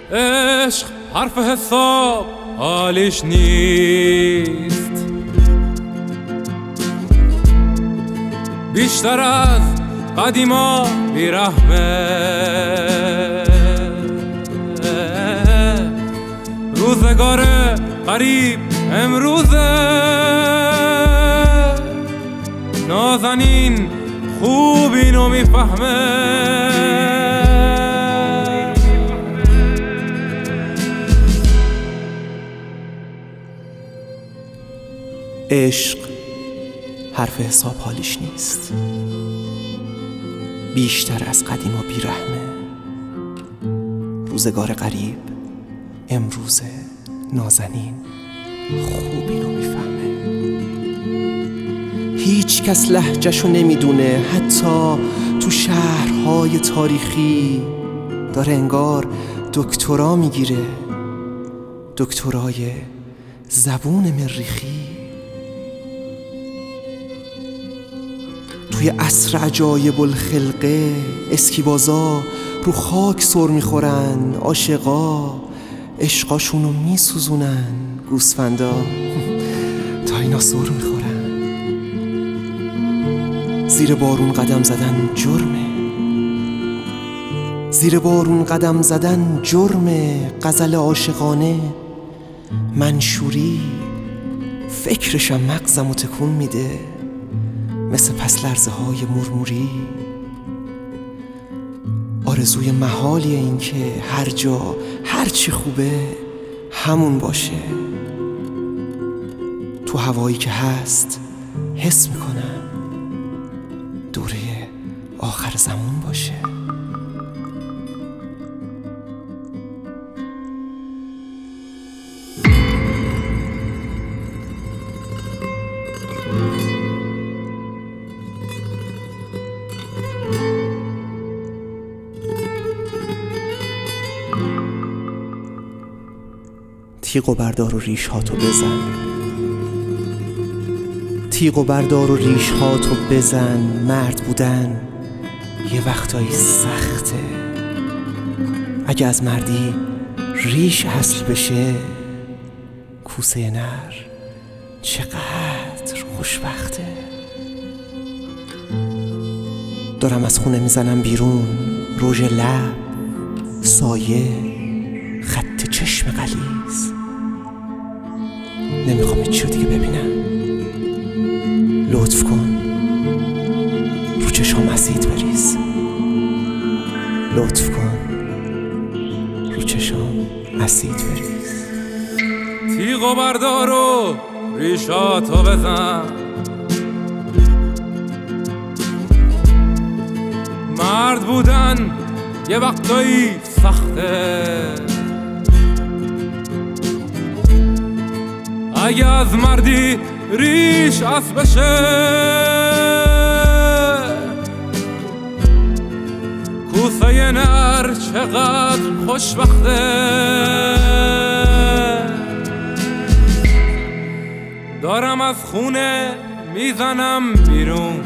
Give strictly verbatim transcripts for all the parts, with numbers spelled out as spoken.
عشق حرف حساب حالیش نیست، بیشتر از قدیما بیرحمه. روزگار قریب امروزه، نازنین خوب اینو میفهمه. عشق حرف حساب حالیش نیست، بیشتر از قدیما بیرحمه. روزگار قریب امروزه، نازنین خوب اینو میفهمه. هیچ کس لهجه‌شو نمیدونه، حتی تو شهرهای تاریخی داره انگار دکترا میگیره، دکترای زبون مریخی. توی عصر عجایب الخلقه اسکیبازا رو خاک سر میخورن، عاشقا عشقاشونو میسوزونن، گوسفندا دایناسور میخورن. زیر بارون قدم زدن جرمه، زیر بارون قدم زدن جرمه. غزل عاشقانه منشوری، فکرشم مغزمو تکون میده مثل پس لرزه های مرموری. آرزوی محالیه این که هر جا هر چی خوبه همون باشه. تو هوایی که هست حس میکنم دوره آخر زمان باشه. تیغ و بردار و ریش هاتو بزن، تیغ و بردار و ریش هاتو بزن. مرد بودن یه وقتایی سخته، اگه از مردی ریش اصل بشه. کوسه نر چقدر خوشبخته. دارم از خونه میزنم بیرون، رژ لب، سایه، خط چشم غلیظ. نمیخوام هیچیو دیگه ببینم. لطف کن رو چشام اسید بریز، لطف کن رو چشام اسید بریز. تیغ و بردار و ریشاتو بزن، مرد بودن یه وقتایی سخته، اگه از مردی ریش اصل بشه. کوسه نر چقدر خوشبخته. دارم از خونه میزنم بیرون،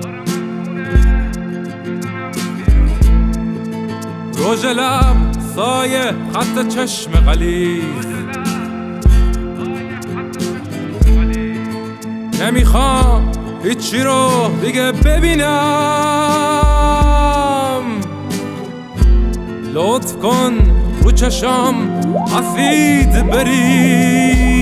رژ لب، سایه، خط چشم غلیظ. نمیخوام هیچی رو دیگه ببینم. لطف کن رو چشام اسید بریز.